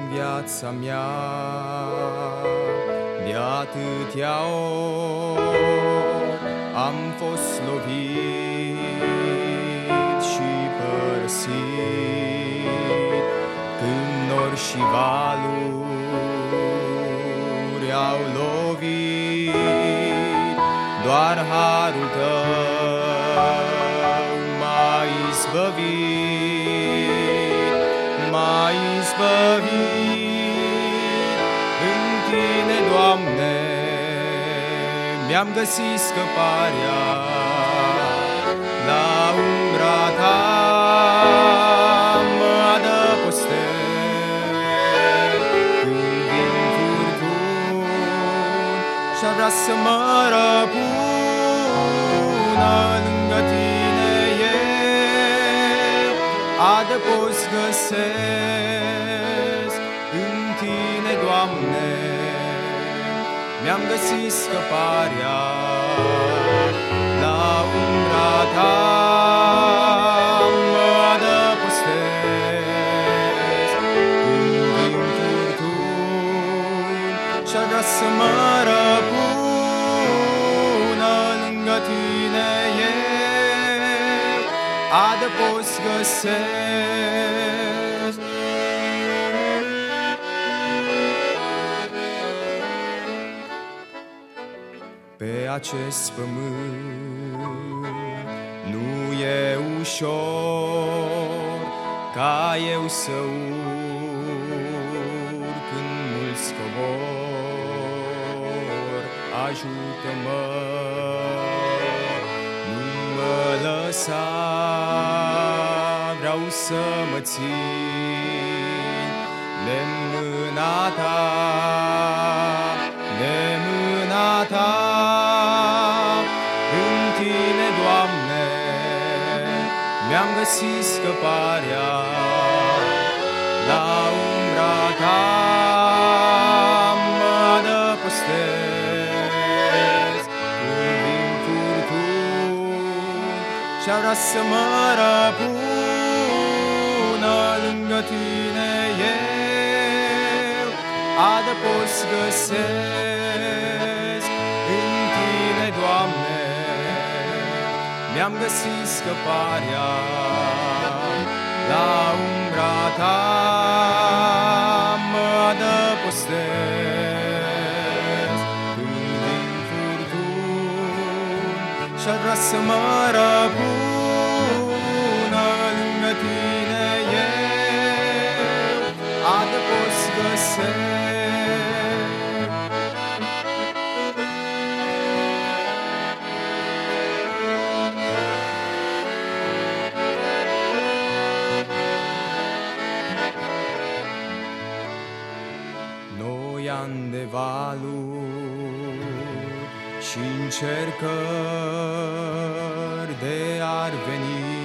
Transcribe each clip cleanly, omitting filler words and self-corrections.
viața mea de atâtea ori am fost lovit și părăsit, când nori și valuri au lovit. Doar harul Tău m-a izbăvit, m-a izbăvit. În Tine, Doamne, mi-am găsit scăparea, la umbra Ta mă adăpostesc. Când vin furtuni și-ar vrea să mă răpună, lângă Tine eu adăpost găsesc. În Tine, Doamne, mi-am găsit scăparea, la umbra Ta mă adăpostesc. Când vin furtuni și-ar vrea să mă răpună, lângă Tine eu adăpost găsesc. Pe acest pământ nu e ușor ca eu să urc în mulți cobor. Ajută-mă, nu mă lăsa, vreau să mă țin de mâna Ta, de mâna Ta. În Tine, Doamne, mi-am găsit scăparea, la umbra Ta mă adăpostesc. Când vin furtuni și-ar vrea să mă răpună, lângă Tine eu adăpost găsesc. În Tine, Doamne, mi-am găsit scăparea, la umbra Ta mă adăpostesc. Când vin furtuni și-ar vrea să mă răpună, lângă Tine eu adăpost găsesc. Ani de valuri și încercări de ar veni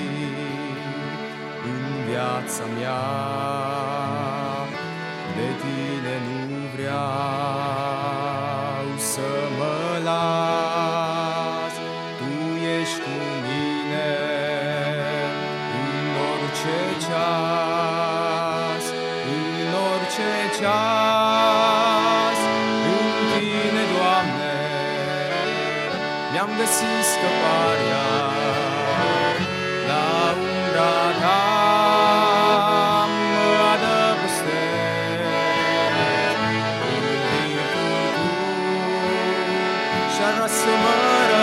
în viața mea, de Tine nu vreau să mă las. Tu ești cu mine în orice ceas, în orice ceas. În Tine, Doamne, mi-am găsit scăparea, la umbra Ta mă adăpostesc. Când vin furtuni și-ar vrea să mă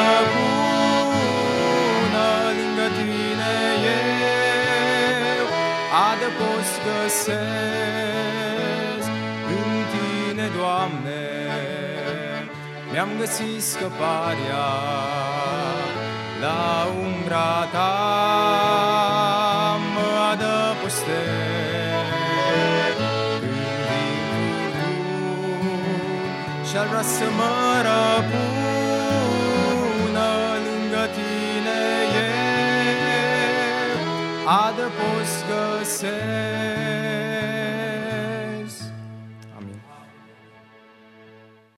răpună, lângă Tine eu adăpost găsesc. În Tine, Doamne, mi-am găsit scăparea, la umbra Ta mă adăpostesc. Când vin furtuni și-ar vrea să mă răpună, lângă Tine eu adăpost găsesc.